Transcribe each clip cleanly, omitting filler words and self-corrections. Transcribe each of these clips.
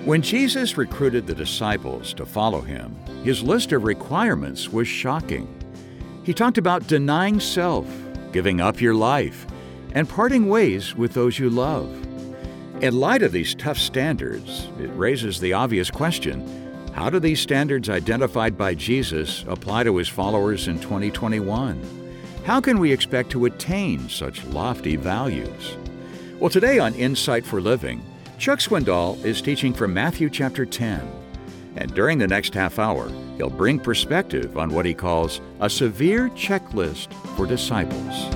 When Jesus recruited the disciples to follow him, his list of requirements was shocking. He talked about denying self, giving up your life, and parting ways with those you love. In light of these tough standards, it raises the obvious question: how do these standards identified by Jesus apply to his followers in 2021? How can we expect to attain such lofty values? Well, today on Insight for Living, Chuck Swindoll is teaching from Matthew chapter 10. And during the next half hour, he'll bring perspective on what he calls a severe checklist for disciples.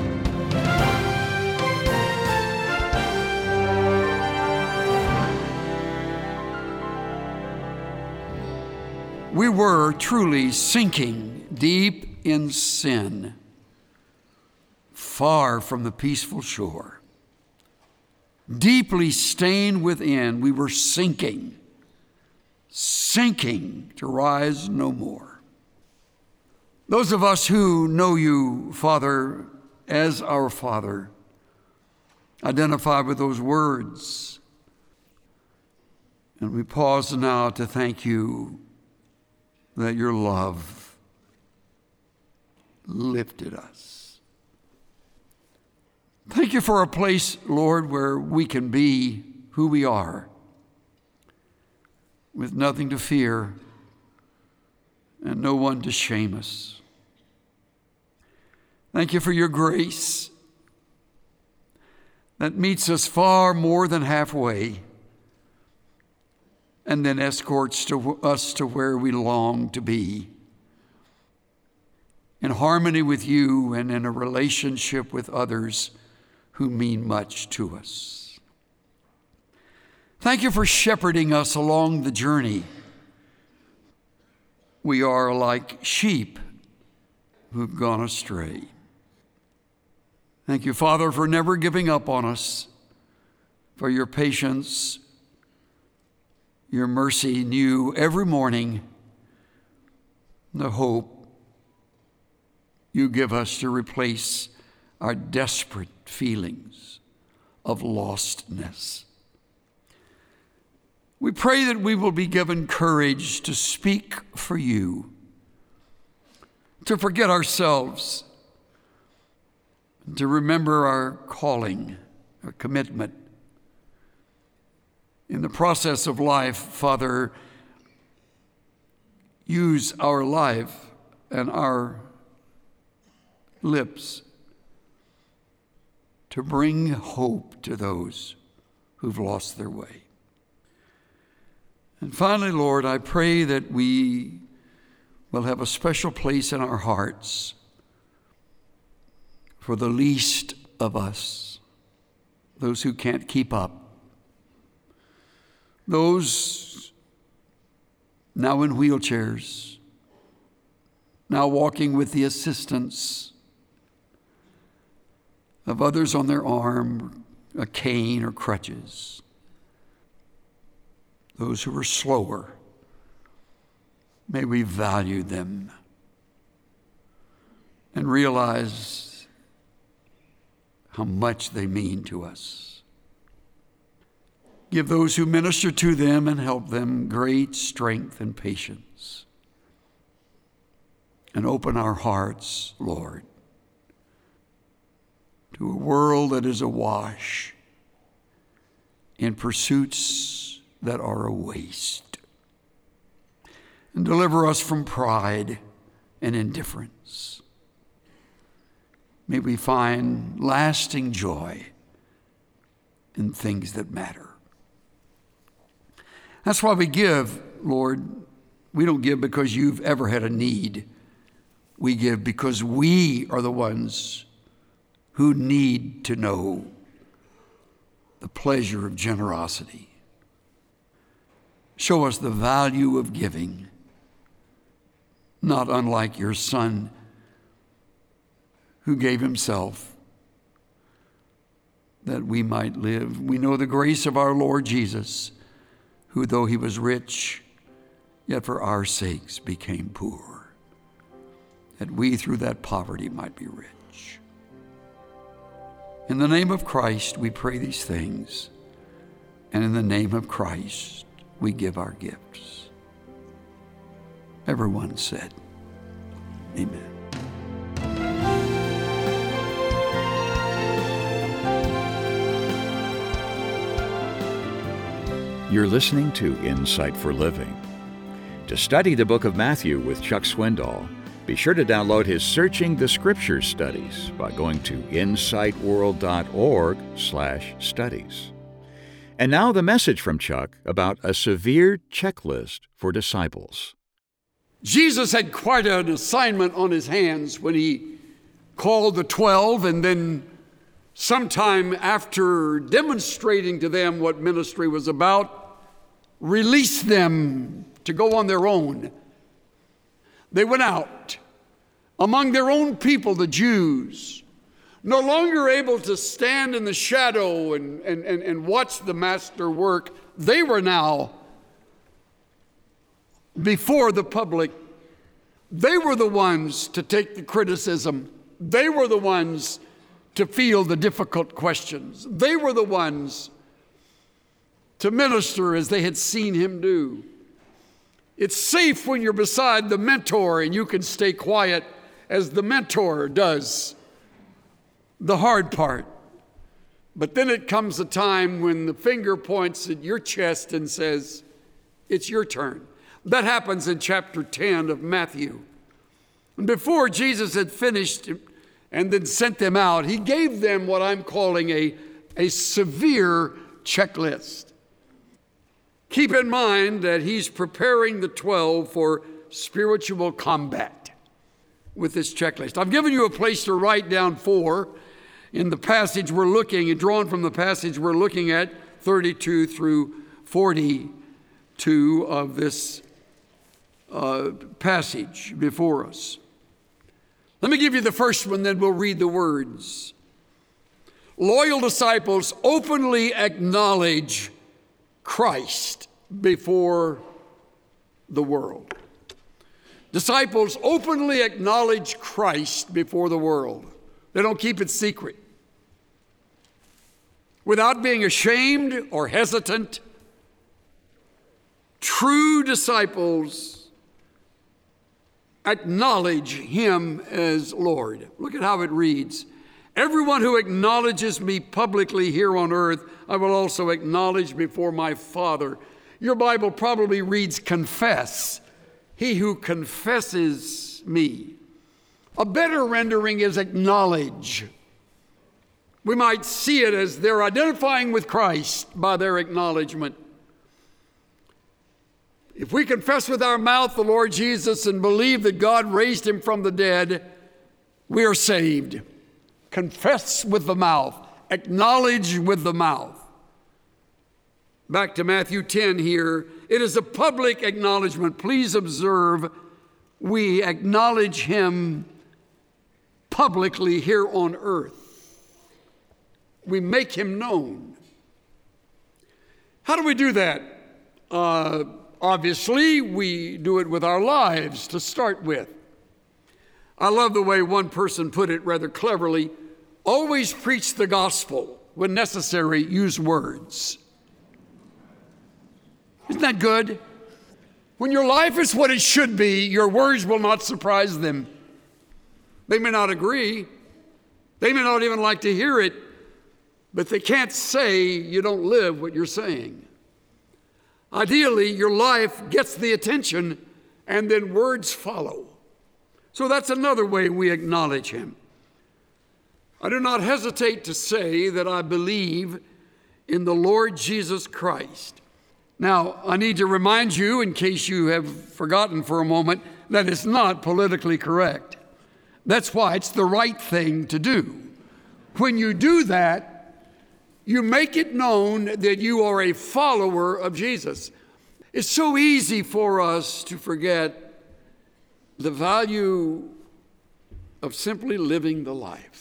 We were truly sinking deep in sin, far from the peaceful shore. Deeply stained within, we were sinking to rise no more. Those of us who know you, Father, as our Father, identify with those words. And we pause now to thank you that your love lifted us. Thank you for a place, Lord, where we can be who we are, with nothing to fear and no one to shame us. Thank you for your grace that meets us far more than halfway and then escorts us to where we long to be, in harmony with you and in a relationship with others who mean much to us. Thank you for shepherding us along the journey. We are like sheep who've gone astray. Thank you, Father, for never giving up on us, for your patience, your mercy new every morning, the hope you give us to replace our desperate feelings of lostness. We pray that we will be given courage to speak for you, to forget ourselves, to remember our calling, our commitment. In the process of life, Father, use our life and our lips to bring hope to those who've lost their way. And finally, Lord, I pray that we will have a special place in our hearts for the least of us, those who can't keep up, those now in wheelchairs, now walking with the assistance of others on their arm, a cane or crutches, those who are slower. May we value them and realize how much they mean to us. Give those who minister to them and help them great strength and patience. And open our hearts, Lord, to a world that is awash in pursuits that are a waste. And deliver us from pride and indifference. May we find lasting joy in things that matter. That's why we give, Lord. We don't give because you've ever had a need. We give because we are the ones who need to know the pleasure of generosity. Show us the value of giving, not unlike your Son who gave himself that we might live. We know the grace of our Lord Jesus, who though he was rich, yet for our sakes became poor, that we through that poverty might be rich. In the name of Christ, we pray these things, and in the name of Christ, we give our gifts. Everyone said, amen. You're listening to Insight for Living. To study the book of Matthew with Chuck Swindoll, be sure to download his Searching the Scriptures studies by going to insightworld.org/studies. And now the message from Chuck about a severe checklist for disciples. Jesus had quite an assignment on his hands when he called the 12, and then sometime after demonstrating to them what ministry was about, released them to go on their own. They went out among their own people, the Jews, no longer able to stand in the shadow and watch the master work. They were now before the public. They were the ones to take the criticism. They were the ones to feel the difficult questions. They were the ones to minister as they had seen him do. It's safe when you're beside the mentor and you can stay quiet as the mentor does the hard part. But then it comes a time when the finger points at your chest and says, it's your turn. That happens in chapter 10 of Matthew. And before Jesus had finished and then sent them out, he gave them what I'm calling a severe checklist. Keep in mind that he's preparing the 12 for spiritual combat with this checklist. I've given you a place to write down 4 in the passage we're looking at, drawn from the passage we're looking at, 32 through 42 of this passage before us. Let me give you the first one, then we'll read the words. Loyal disciples openly acknowledge Christ before the world. Disciples openly acknowledge Christ before the world. They don't keep it secret. Without being ashamed or hesitant, true disciples acknowledge him as Lord. Look at how it reads. Everyone who acknowledges me publicly here on earth, I will also acknowledge before my Father. Your Bible probably reads confess. He who confesses me. A better rendering is acknowledge. We might see it as they're identifying with Christ by their acknowledgement. If we confess with our mouth the Lord Jesus and believe that God raised him from the dead, we are saved. Confess with the mouth. Acknowledge with the mouth. Back to Matthew 10 here. It is a public acknowledgement. Please observe, we acknowledge him publicly here on earth. We make him known. How do we do that? Obviously, we do it with our lives to start with. I love the way one person put it rather cleverly. Always preach the gospel. When necessary, use words. Isn't that good? When your life is what it should be, your words will not surprise them. They may not agree. They may not even like to hear it, but they can't say you don't live what you're saying. Ideally, your life gets the attention and then words follow. So that's another way we acknowledge him. I do not hesitate to say that I believe in the Lord Jesus Christ. Now, I need to remind you, in case you have forgotten for a moment, that it's not politically correct. That's why it's the right thing to do. When you do that, you make it known that you are a follower of Jesus. It's so easy for us to forget the value of simply living the life.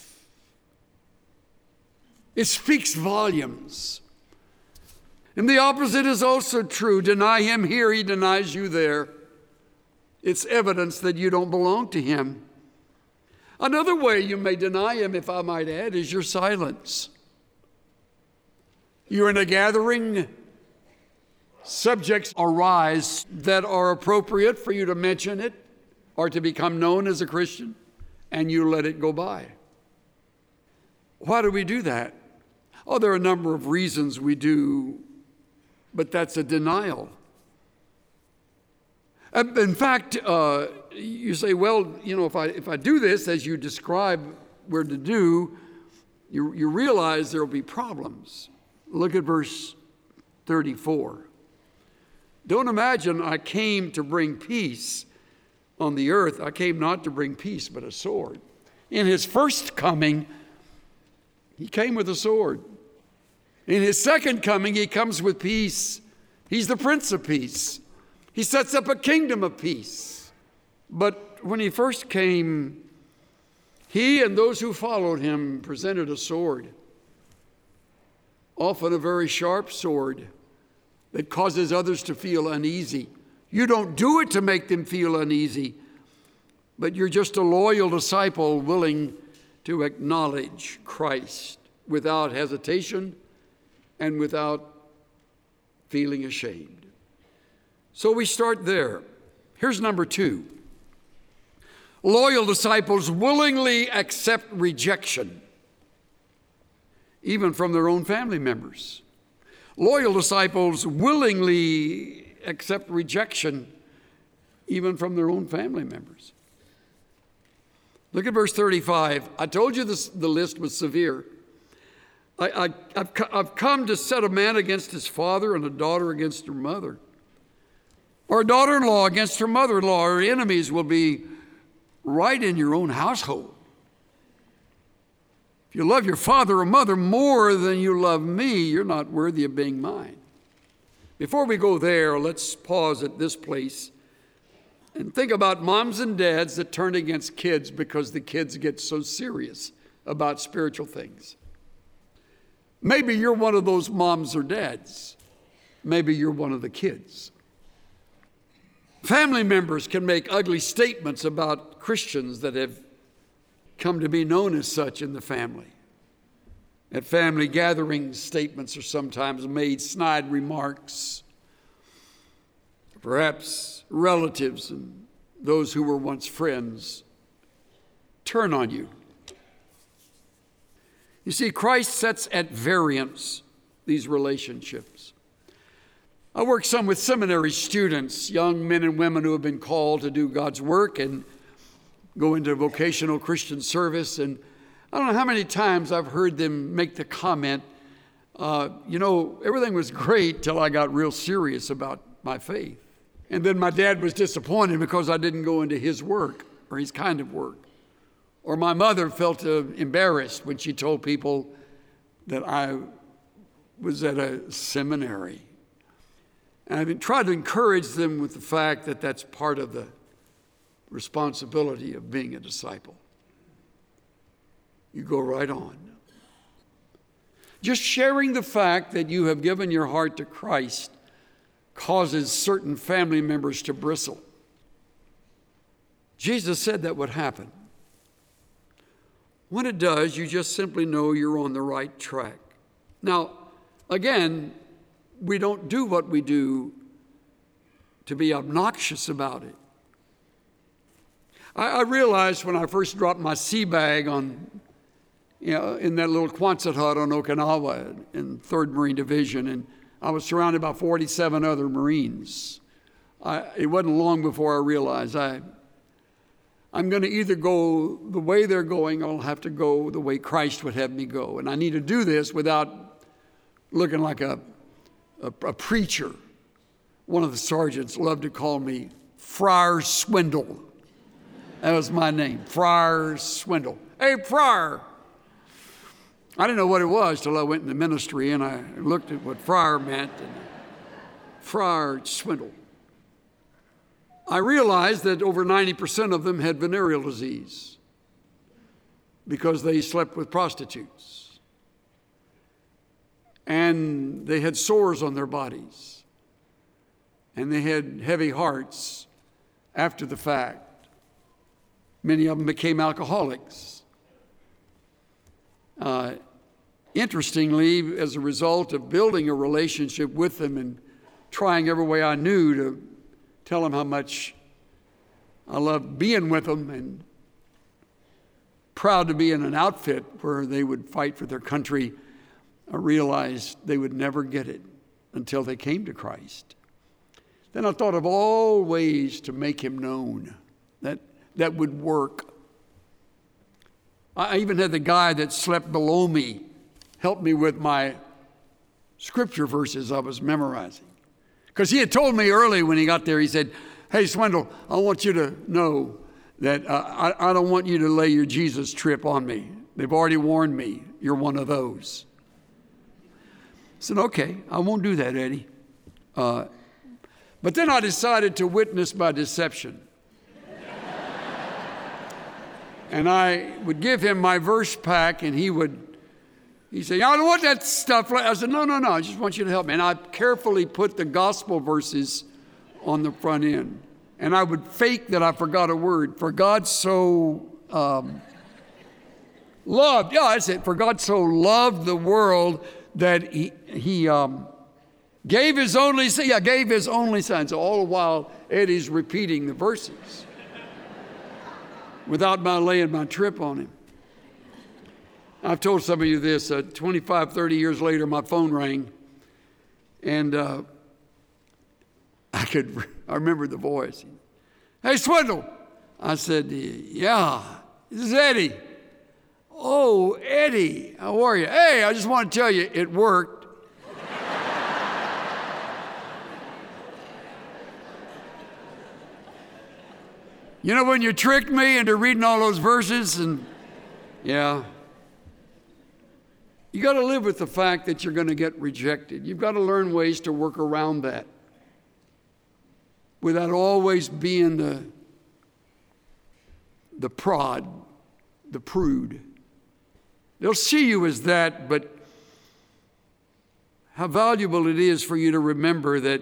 It speaks volumes. And the opposite is also true. Deny him here, he denies you there. It's evidence that you don't belong to him. Another way you may deny him, if I might add, is your silence. You're in a gathering subjects arise that are appropriate for you to mention it or to become known as a Christian, and you let it go by. Why do we do that? Oh, there are a number of reasons we do, but that's a denial. In fact, you say, well, if I do this as you describe we're to do, you realize there will be problems. Look at verse 34. Don't imagine I came to bring peace on the earth. I came not to bring peace, but a sword. In his first coming, he came with a sword. In his second coming, he comes with peace. He's the Prince of Peace. He sets up a kingdom of peace. But when he first came, he and those who followed him presented a sword, often a very sharp sword that causes others to feel uneasy. You don't do it to make them feel uneasy, but you're just a loyal disciple willing to acknowledge Christ without hesitation and without feeling ashamed. So we start there. Here's number 2. Loyal disciples willingly accept rejection, even from their own family members. Loyal disciples willingly accept rejection, even from their own family members. Look at verse 35. I told you the list was severe. I've come to set a man against his father and a daughter against her mother, or a daughter-in-law against her mother-in-law. Her enemies will be right in your own household. If you love your father or mother more than you love me, you're not worthy of being mine. Before we go there, let's pause at this place and think about moms and dads that turn against kids because the kids get so serious about spiritual things. Maybe you're one of those moms or dads. Maybe you're one of the kids. Family members can make ugly statements about Christians that have come to be known as such in the family. At family gatherings, statements are sometimes made, snide remarks. Perhaps relatives and those who were once friends turn on you. You see, Christ sets at variance these relationships. I work some with seminary students, young men and women who have been called to do God's work and go into vocational Christian service. And I don't know how many times I've heard them make the comment, everything was great till I got real serious about my faith. And then my dad was disappointed because I didn't go into his work or his kind of work. Or my mother felt embarrassed when she told people that I was at a seminary. And I've tried to encourage them with the fact that that's part of the responsibility of being a disciple. You go right on. Just sharing the fact that you have given your heart to Christ causes certain family members to bristle. Jesus said that would happen. When it does, you just simply know you're on the right track. Now, again, we don't do what we do to be obnoxious about it. I realized when I first dropped my sea bag in that little Quonset hut on Okinawa in 3rd Marine Division, and I was surrounded by 47 other Marines. It wasn't long before I realized I'm going to either go the way they're going, or I'll have to go the way Christ would have me go. And I need to do this without looking like a preacher. One of the sergeants loved to call me Friar Swindle. That was my name, Friar Swindle. Hey, Friar. I didn't know what it was till I went into ministry and I looked at what friar meant. And Friar Swindle. I realized that over 90% of them had venereal disease because they slept with prostitutes. And they had sores on their bodies. And they had heavy hearts after the fact. Many of them became alcoholics. Interestingly, as a result of building a relationship with them and trying every way I knew to tell them how much I loved being with them and proud to be in an outfit where they would fight for their country. I realized they would never get it until they came to Christ. Then I thought of all ways to make him known that would work. I even had the guy that slept below me help me with my scripture verses I was memorizing. Because he had told me early when he got there, he said, "Hey, Swindle, I want you to know that I don't want you to lay your Jesus trip on me. They've already warned me. You're one of those." I said, "Okay, I won't do that, Eddie." But then I decided to witness by deception. And I would give him my verse pack, and he'd say, "I don't want that stuff." I said, No, I just want you to help me. And I carefully put the gospel verses on the front end. And I would fake that I forgot a word. For God so loved. Yeah, that's it. For God so loved the world that he gave his only son. Yeah, gave his only son. So all the while, Eddie's repeating the verses without my laying my trip on him. I've told some of you this. 25, 30 years later, my phone rang, and I remember the voice. "Hey, Swindle." I said, "Yeah, this is Eddie." "Oh, Eddie, how are you?" "Hey, I just want to tell you, it worked." You know when you tricked me into reading all those verses? And yeah. You got to live with the fact that you're going to get rejected. You've got to learn ways to work around that without always being the prod, the prude. They'll see you as that, but how valuable it is for you to remember that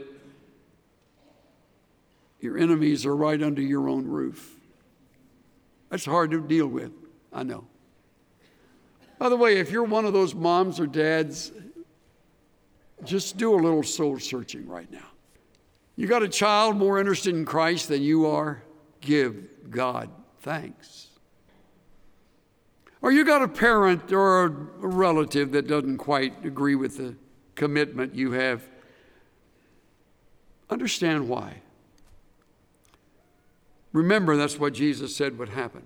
your enemies are right under your own roof. That's hard to deal with, I know. By the way, if you're one of those moms or dads, just do a little soul searching right now. You got a child more interested in Christ than you are? Give God thanks. Or you got a parent or a relative that doesn't quite agree with the commitment you have. Understand why. Remember, that's what Jesus said would happen.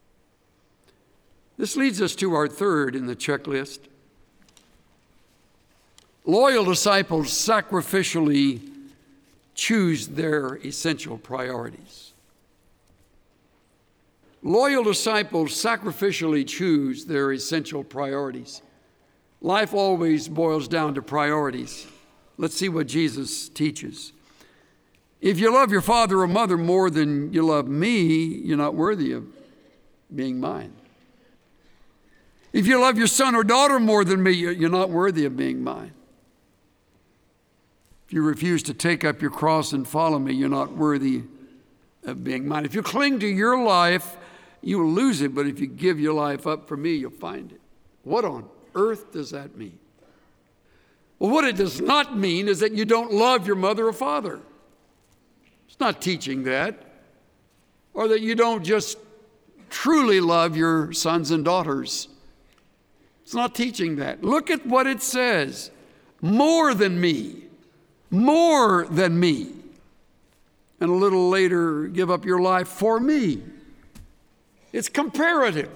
This leads us to our third in the checklist. Loyal disciples sacrificially choose their essential priorities. Loyal disciples sacrificially choose their essential priorities. Life always boils down to priorities. Let's see what Jesus teaches. If you love your father or mother more than you love me, you're not worthy of being mine. If you love your son or daughter more than me, you're not worthy of being mine. If you refuse to take up your cross and follow me, you're not worthy of being mine. If you cling to your life, you will lose it, but if you give your life up for me, you'll find it. What on earth does that mean? Well, what it does not mean is that you don't love your mother or father. It's not teaching that. Or that you don't just truly love your sons and daughters. It's not teaching that. Look at what it says. More than me. More than me. And a little later, give up your life for me. It's comparative.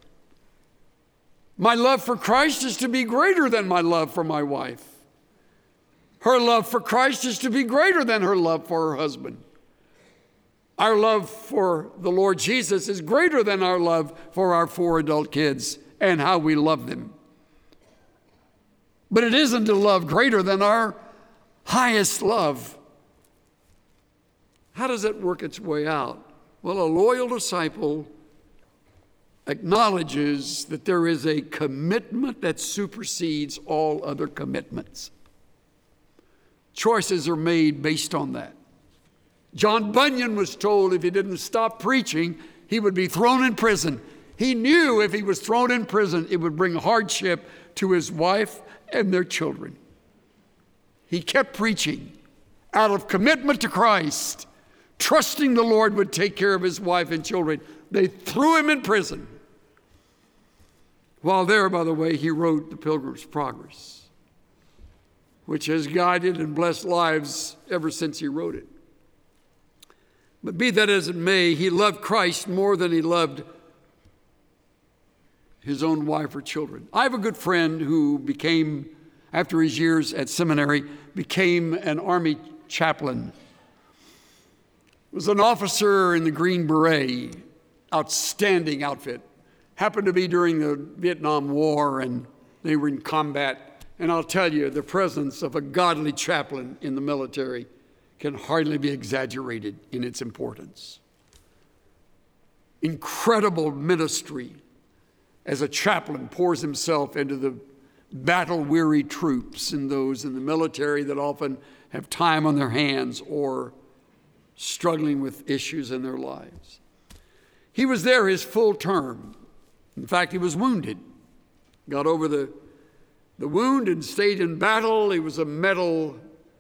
My love for Christ is to be greater than my love for my wife. Her love for Christ is to be greater than her love for her husband. Our love for the Lord Jesus is greater than our love for our 4 adult kids and how we love them. But it isn't a love greater than our highest love. How does it work its way out? Well, a loyal disciple acknowledges that there is a commitment that supersedes all other commitments. Choices are made based on that. John Bunyan was told if he didn't stop preaching, he would be thrown in prison. He knew if he was thrown in prison, it would bring hardship to his wife and their children. He kept preaching, out of commitment to Christ, trusting the Lord would take care of his wife and children. They threw him in prison. While there, by the way, he wrote The Pilgrim's Progress, which has guided and blessed lives ever since he wrote it. But be that as it may, he loved Christ more than he loved his own wife or children. I have a good friend who became, after his years at seminary, became an Army chaplain. Was an officer in the Green Beret, outstanding outfit. Happened to be during the Vietnam War, and they were in combat. And I'll tell you, the presence of a godly chaplain in the military can hardly be exaggerated in its importance. Incredible ministry as a chaplain pours himself into the battle-weary troops and those in the military that often have time on their hands or struggling with issues in their lives. He was there his full term. In fact, he was wounded, got over the wound and stayed in battle. He was a medal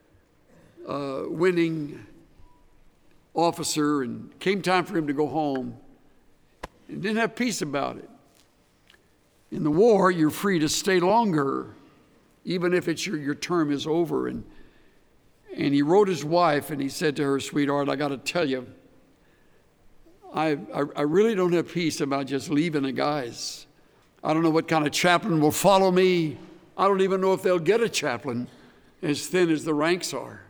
winning officer, and came time for him to go home and didn't have peace about it. In the war, you're free to stay longer, even if it's your term is over. And he wrote his wife, and he said to her, "Sweetheart, I got to tell you, I really don't have peace about just leaving the guys. I don't know what kind of chaplain will follow me. I don't even know if they'll get a chaplain as thin as the ranks are.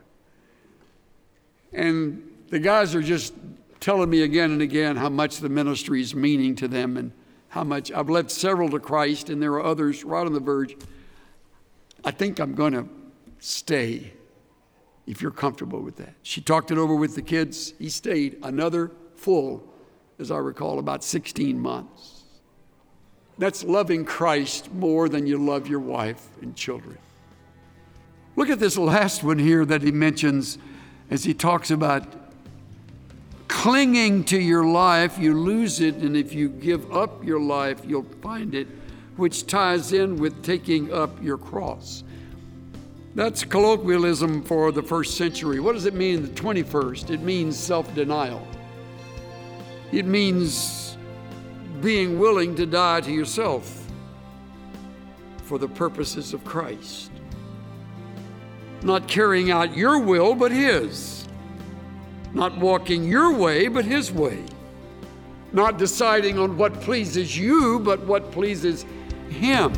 And the guys are just telling me again and again how much the ministry is meaning to them and how much I've led several to Christ, and there are others right on the verge. I think I'm going to stay if you're comfortable with that." She talked it over with the kids. He stayed another full, as I recall, about 16 months. That's loving Christ more than you love your wife and children. Look at this last one here that he mentions as he talks about clinging to your life, you lose it, and if you give up your life, you'll find it, which ties in with taking up your cross. That's colloquialism for the first century. What does it mean in the 21st? It means self-denial. It means being willing to die to yourself for the purposes of Christ. Not carrying out your will, but His. Not walking your way, but His way. Not deciding on what pleases you, but what pleases Him.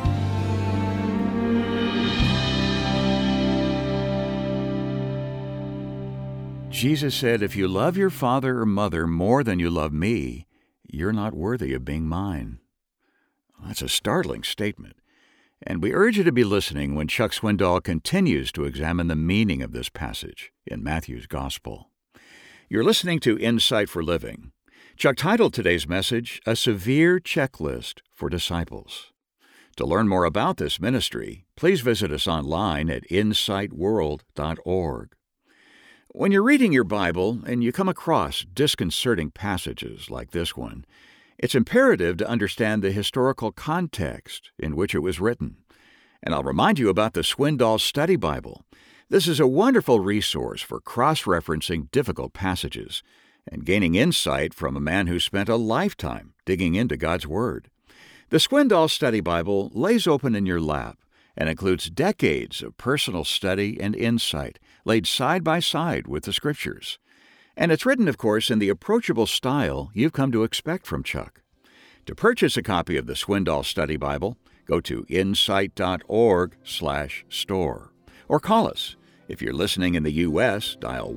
Jesus said, "If you love your father or mother more than you love me, you're not worthy of being mine." That's a startling statement. And we urge you to be listening when Chuck Swindoll continues to examine the meaning of this passage in Matthew's Gospel. You're listening to Insight for Living. Chuck titled today's message, "A Severe Checklist for Disciples." To learn more about this ministry, please visit us online at insightworld.org. When you're reading your Bible and you come across disconcerting passages like this one, it's imperative to understand the historical context in which it was written. And I'll remind you about the Swindoll Study Bible. This is a wonderful resource for cross-referencing difficult passages and gaining insight from a man who spent a lifetime digging into God's Word. The Swindoll Study Bible lays open in your lap and includes decades of personal study and insight laid side by side with the Scriptures. And it's written, of course, in the approachable style you've come to expect from Chuck. To purchase a copy of the Swindoll Study Bible, go to insight.org/store. Or call us. If you're listening in the U.S., dial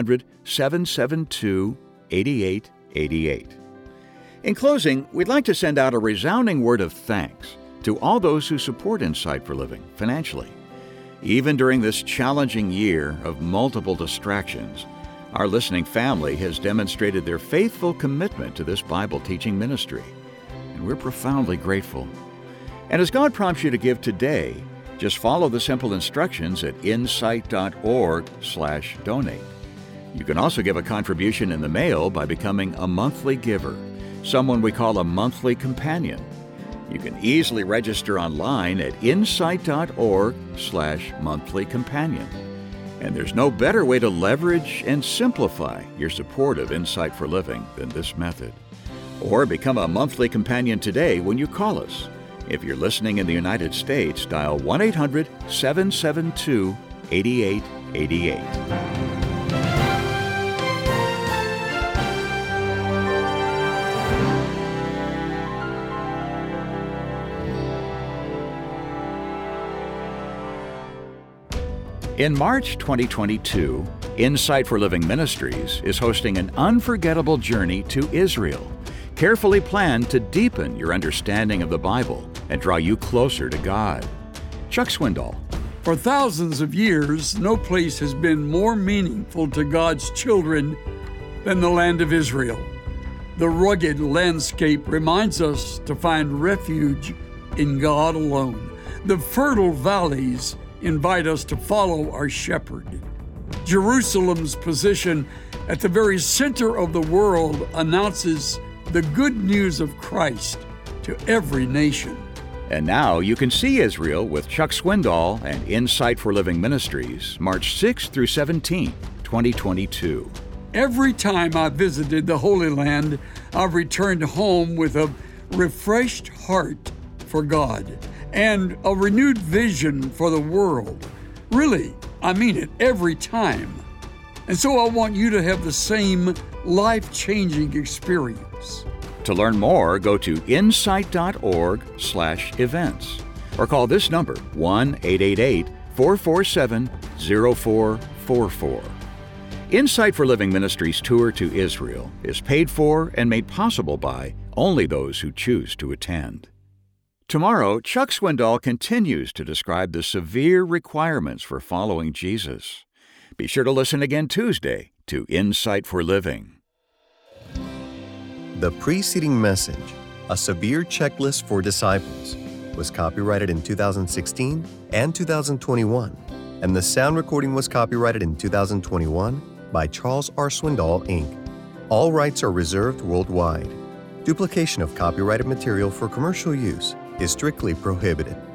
1-800-772-8888. In closing, we'd like to send out a resounding word of thanks to all those who support Insight for Living financially. Even during this challenging year of multiple distractions, our listening family has demonstrated their faithful commitment to this Bible teaching ministry, and we're profoundly grateful. And as God prompts you to give today, just follow the simple instructions at insight.org/donate. You can also give a contribution in the mail by becoming a monthly giver, someone we call a monthly companion. You can easily register online at insight.org/monthly companion. And there's no better way to leverage and simplify your support of Insight for Living than this method. Or become a monthly companion today when you call us. If you're listening in the United States, dial 1-800-772-8888. In March 2022, Insight for Living Ministries is hosting an unforgettable journey to Israel, carefully planned to deepen your understanding of the Bible and draw you closer to God. Chuck Swindoll. For thousands of years, no place has been more meaningful to God's children than the land of Israel. The rugged landscape reminds us to find refuge in God alone. The fertile valleys invite us to follow our shepherd. Jerusalem's position at the very center of the world announces the good news of Christ to every nation. And now you can see Israel with Chuck Swindoll and Insight for Living Ministries, March 6th through 17th, 2022. Every time I visited the Holy Land, I've returned home with a refreshed heart for God and a renewed vision for the world. Really, I mean it every time. And so I want you to have the same life-changing experience. To learn more, go to insight.org/events or call this number, 1-888-447-0444. Insight for Living Ministries tour to Israel is paid for and made possible by only those who choose to attend. Tomorrow, Chuck Swindoll continues to describe the severe requirements for following Jesus. Be sure to listen again Tuesday to Insight for Living. The preceding message, A Severe Checklist for Disciples, was copyrighted in 2016 and 2021, and the sound recording was copyrighted in 2021 by Charles R. Swindoll, Inc. All rights are reserved worldwide. Duplication of copyrighted material for commercial use is strictly prohibited.